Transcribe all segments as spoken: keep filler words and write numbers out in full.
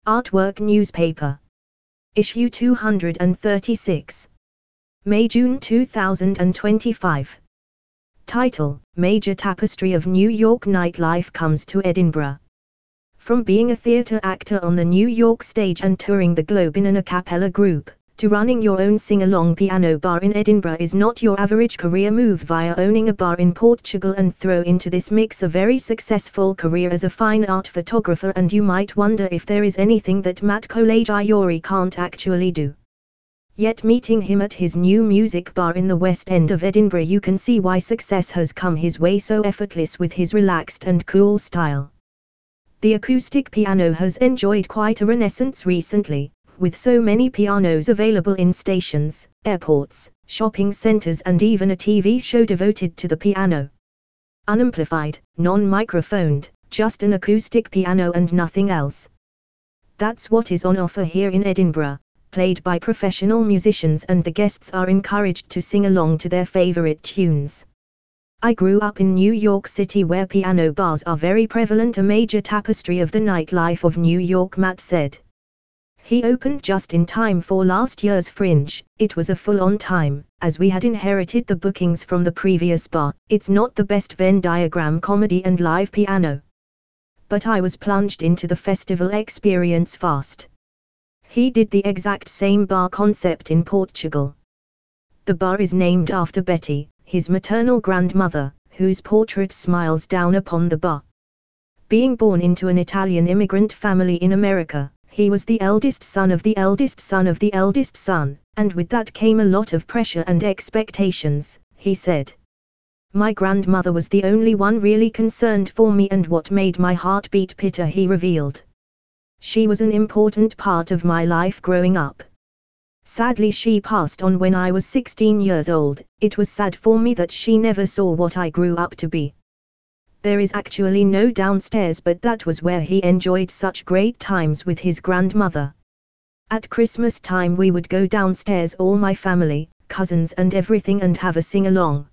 Artwork Newspaper. Issue two hundred thirty-six. May-June two thousand twenty-five. Title: Major Tapestry of New York Nightlife Comes to Edinburgh. From being a theatre actor on the New York stage and touring the globe in an a cappella group, to running your own sing-along piano bar in Edinburgh is not your average career move via owning a bar in Portugal, and throw into this mix a very successful career as a fine art photographer, and you might wonder if there is anything that Matt Colagiuri can't actually do. Yet meeting him at his new music bar in the West End of Edinburgh, you can see why success has come his way so effortless with his relaxed and cool style. The acoustic piano has enjoyed quite a renaissance recently, with so many pianos available in stations, airports, shopping centers, and even a T V show devoted to the piano. Unamplified, non-microphoned, just an acoustic piano and nothing else. That's what is on offer here in Edinburgh, played by professional musicians, and the guests are encouraged to sing along to their favorite tunes. I grew up in New York City, where piano bars are very prevalent, a major tapestry of the nightlife of New York, Matt said. He opened just in time for last year's Fringe. It was a full-on time, as we had inherited the bookings from the previous bar. It's not the best Venn diagram comedy and live piano, but I was plunged into the festival experience fast. He did the exact same bar concept in Portugal. The bar is named after Betty, his maternal grandmother, whose portrait smiles down upon the bar. Being born into an Italian immigrant family in America, he was the eldest son of the eldest son of the eldest son, and with that came a lot of pressure and expectations, he said. My grandmother was the only one really concerned for me and what made my heart beat pitter, he revealed. She was an important part of my life growing up. Sadly, she passed on when I was sixteen years old. It was sad for me that she never saw what I grew up to be. There is actually no downstairs, but that was where he enjoyed such great times with his grandmother. At Christmas time we would go downstairs, all my family, cousins and everything, and have a sing-along.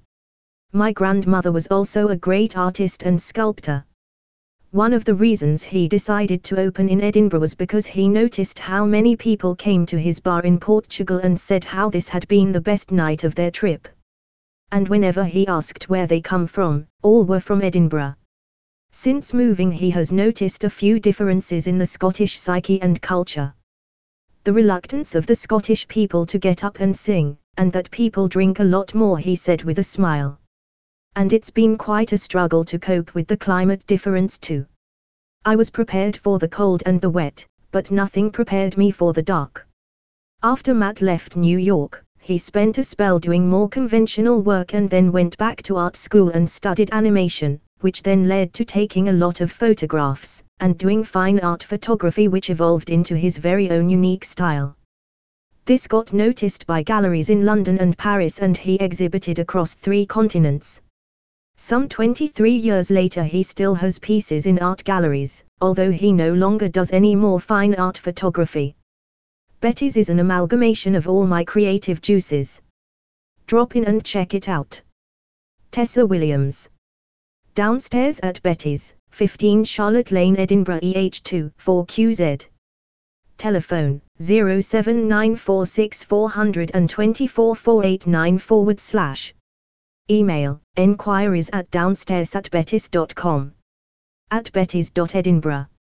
My grandmother was also a great artist and sculptor. One of the reasons he decided to open in Edinburgh was because he noticed how many people came to his bar in Portugal and said how this had been the best night of their trip. And whenever he asked where they come from, all were from Edinburgh. Since moving, he has noticed a few differences in the Scottish psyche and culture. The reluctance of the Scottish people to get up and sing, and that people drink a lot more, he said with a smile. And it's been quite a struggle to cope with the climate difference too. I was prepared for the cold and the wet, but nothing prepared me for the dark. After Matt left New York, he spent a spell doing more conventional work and then went back to art school and studied animation, which then led to taking a lot of photographs, and doing fine art photography, which evolved into his very own unique style. This got noticed by galleries in London and Paris, and he exhibited across three continents. Some twenty-three years later he still has pieces in art galleries, although he no longer does any more fine art photography. Betty's is an amalgamation of all my creative juices. Drop in and check it out. Tessa Williams. Downstairs at Betty's, fifteen Charlotte Lane, Edinburgh, E H two four Q Z. Telephone, zero seven nine four six four two four four eight nine forward slash. Email, enquiries at downstairs at bettys dot com. At bettys dot edinburgh.